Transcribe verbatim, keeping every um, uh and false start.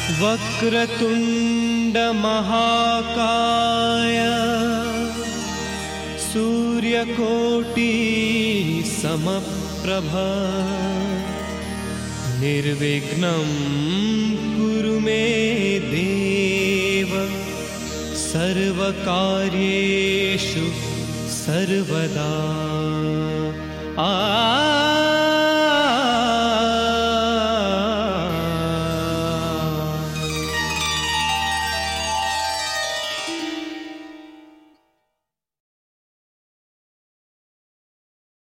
वक्रतुंड महाकाय सूर्यकोटि समप्रभ निर्विघ्नं कुरु मे देव सर्वकार्येषु सर्वदा। आ